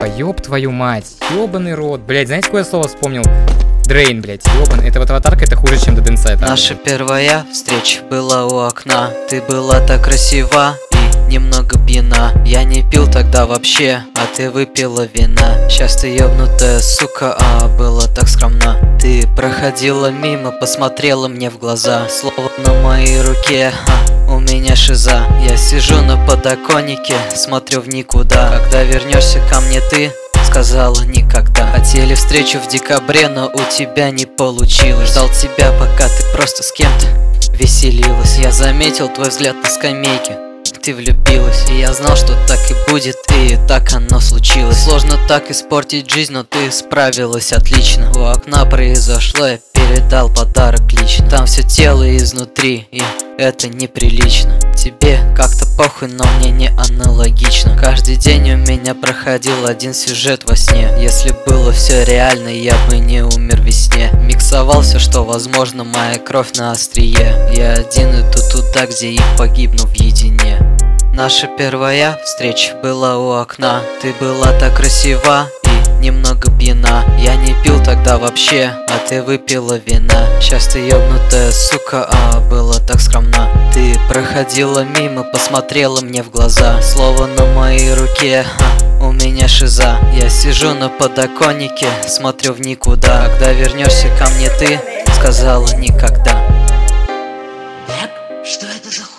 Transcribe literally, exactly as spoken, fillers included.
Ёб твою мать, ёбаный рот. Блять, знаете, какое слово вспомнил? Дрейн, блять, ёбан. Это вот аватарка, это хуже, чем Деденсайд. Наша первая встреча была у окна. Ты была так красива и немного пьяна. Я не пил тогда вообще, а ты выпила вина. Сейчас ты ёбнутая сука, а была так скромна. Ты проходила мимо, посмотрела мне в глаза. Слово на моей руке, ха, у меня шиза. Я сижу на подоконнике, смотрю в никуда. Когда вернешься ко мне ты, сказала никогда. Хотели встречу в декабре, но у тебя не получилось. Ждал тебя, пока ты просто с кем-то веселилась. Я заметил твой взгляд на скамейке, ты влюбилась. И я знал, что так и будет, и так оно случилось. Сложно так испортить жизнь, но ты справилась отлично. У окна произошло, я передал подарок лично. Там все тело изнутри, и это неприлично. Тебе как-то похуй, но мне не аналогично. Каждый день у меня проходил один сюжет во сне. Если было все реально, я бы не умер в сне. Миксовал все, что возможно, моя кровь на острие. Я один иду туда, где и погибну в едине. Наша первая встреча была у окна. Ты была так красива и немного пьяна. Я не пил тогда вообще, а ты выпила вина. Сейчас ты ёбнутая сука, а была так скромна. Ты проходила мимо, посмотрела мне в глаза. Слово на моей руке, ха, у меня шиза. Я сижу на подоконнике, смотрю в никуда. Когда вернешься ко мне ты, сказала никогда. Так, что это за